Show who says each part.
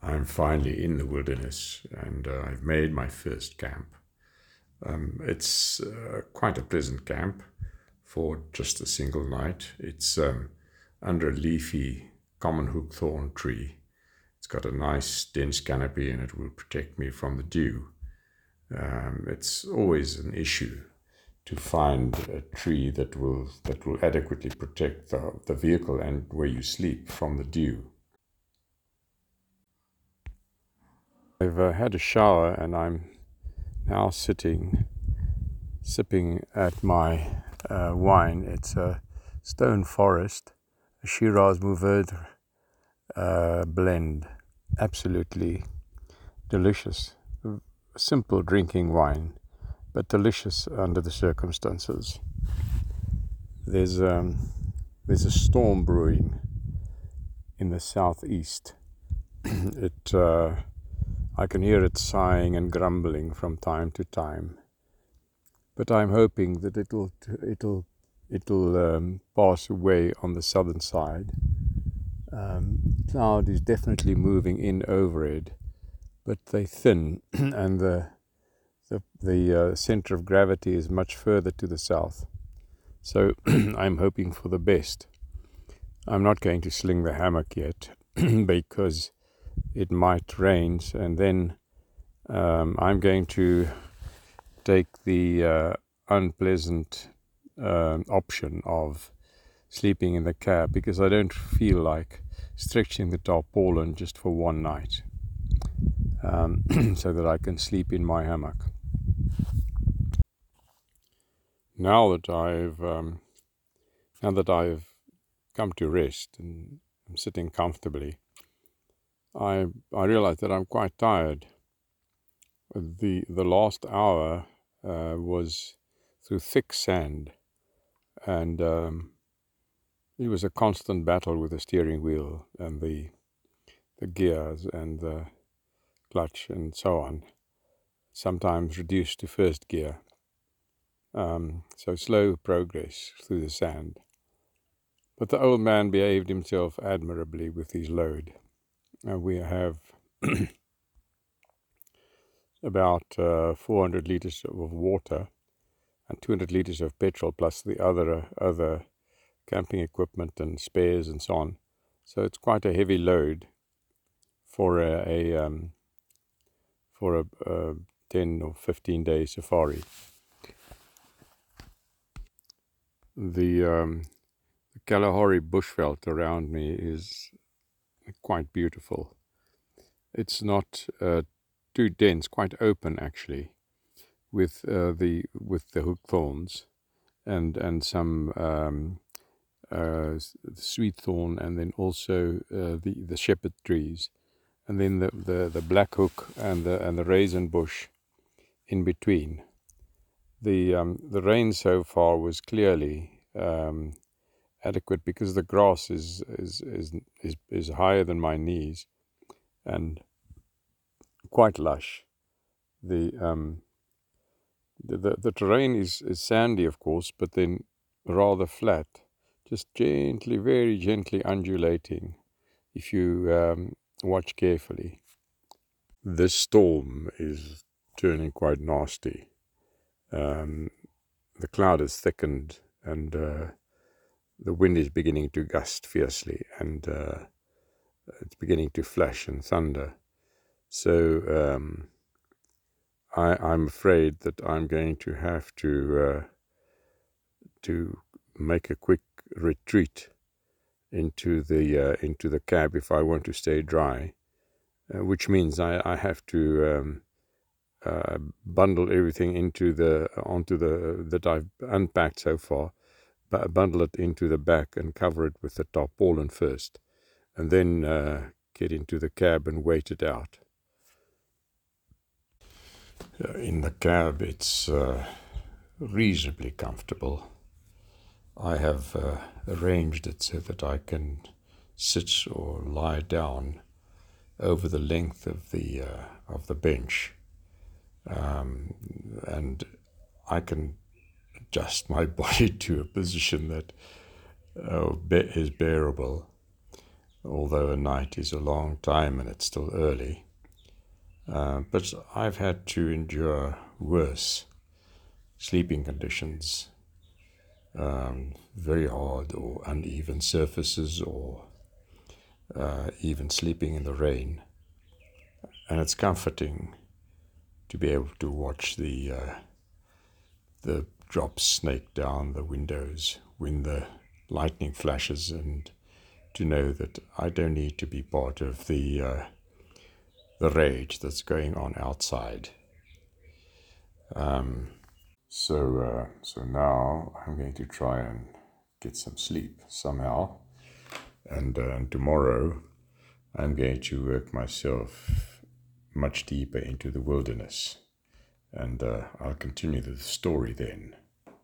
Speaker 1: I'm finally in the wilderness, and I've made my first camp. It's quite a pleasant camp for just a single night. It's under a leafy common hookthorn tree. It's got a nice dense canopy, and it will protect me from the dew. It's always an issue to find a tree that will adequately protect the vehicle and where you sleep from the dew. I've had a shower, and I'm now sitting sipping at my wine. It's a Stone Forest, a Shiraz Mourvedre blend. Absolutely delicious. Simple drinking wine, but delicious under the circumstances. There's a storm brewing in the southeast. I can hear it sighing and grumbling from time to time. But I'm hoping that it'll pass away on the southern side. Cloud is definitely moving in over it, but they thin, and the center of gravity is much further to the south. So I'm hoping for the best. I'm not going to sling the hammock yet because it might rain, and then I'm going to take the unpleasant option of sleeping in the cab, because I don't feel like stretching the tarpaulin just for one night, so that I can sleep in my hammock. Now that I've come to rest and I'm sitting comfortably, I realize that I'm quite tired. The last hour was through thick sand, and it was a constant battle with the steering wheel and the gears and the clutch and so on, sometimes reduced to first gear. So slow progress through the sand. But the old man behaved himself admirably with his load. We have about 400 liters of water and 200 liters of petrol, plus the other camping equipment and spares and so on. So it's quite a heavy load for a 10 or 15 day safari. The Kalahari bushveld around me is quite beautiful. It's not too dense, quite open actually, with the hookthorns and some sweet thorn, and then also the shepherd trees, and then the black hook and the raisin bush in between. The rain so far was clearly adequate, because the grass is higher than my knees and quite lush. The terrain is sandy, of course, but then rather flat, just very gently undulating if you watch carefully. This storm is turning quite nasty. The cloud has thickened, and the wind is beginning to gust fiercely, and it's beginning to flash and thunder. So I'm afraid that I'm going to have to make a quick retreat into the cab if I want to stay dry, which means I have to bundle everything onto the that I've unpacked so far, bundle it into the back and cover it with the tarpaulin first, and then get into the cab and wait it out. In the cab, it's reasonably comfortable. I have arranged it so that I can sit or lie down over the length of the bench, and I can adjust my body to a position that is bearable. although a night is a long time and it's still early. But I've had to endure worse sleeping conditions, very hard or uneven surfaces, or even sleeping in the rain. And it's comforting to be able to watch the drops snake down the windows when the lightning flashes, and to know that I don't need to be part of the rage that's going on outside. So now I'm going to try and get some sleep somehow, and tomorrow I'm going to work myself much deeper into the wilderness, and I'll continue the story then.